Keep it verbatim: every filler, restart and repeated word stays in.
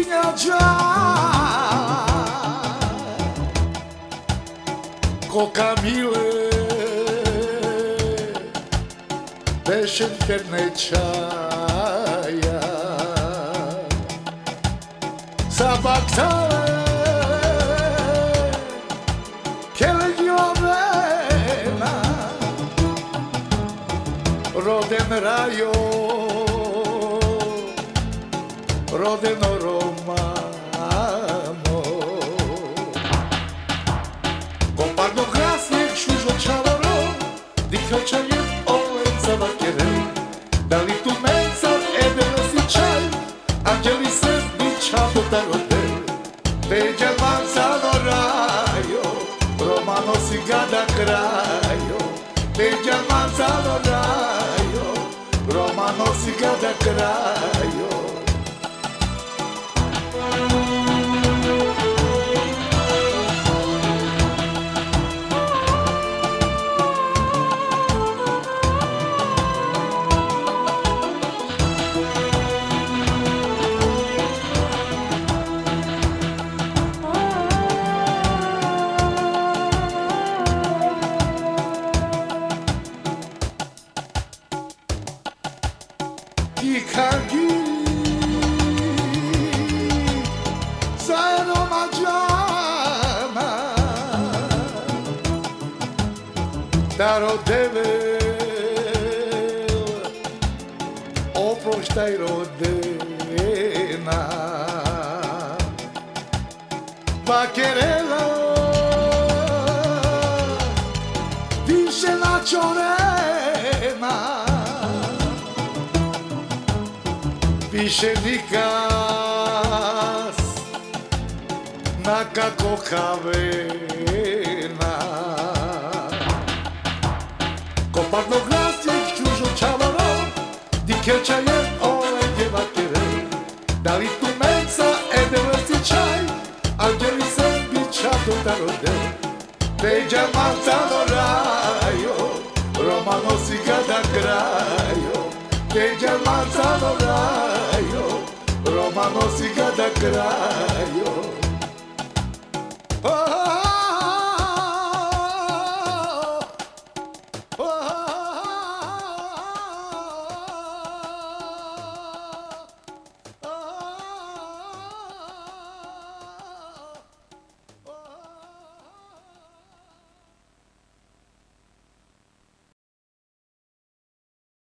pustinja džaj, ko Kamile bešenkerne čaja, za baktale keleđovena, roden rajo, rodeno romano, komparno krasnih šužo čavaro, dikačanje olen za vakere, da li tu menca edeno si čaj, anđeli se bića potarode, teđa manzano rajo, romano si gada krajo, teđa manzano rajo, romano si gada krajo. I kagi zajedno mađana, daro devel, oproštaj rodena, vakerela, više načorena, više nikas nakako kavena, komparno glasnih čužo čavaro, dikeća je ove djevakere, da li tu menca edele si čaj, anđeli se bića dotarode, teđa manzano rajo, romano si gada krajo, teđa manzano rajo, romano si gada krajo.